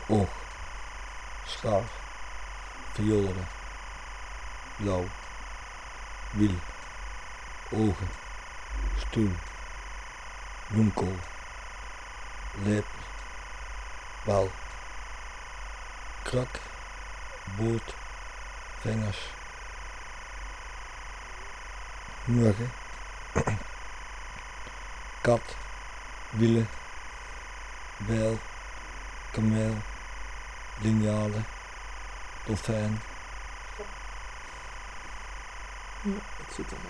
oog, schaar, violen, blauw, wiel, ogen, stoel, bloemkool, lepel, bal, krak, boot, vingers, muggen, kat, wielen, bijl, kameel, linealen, dolfijn. Ja, het zit er.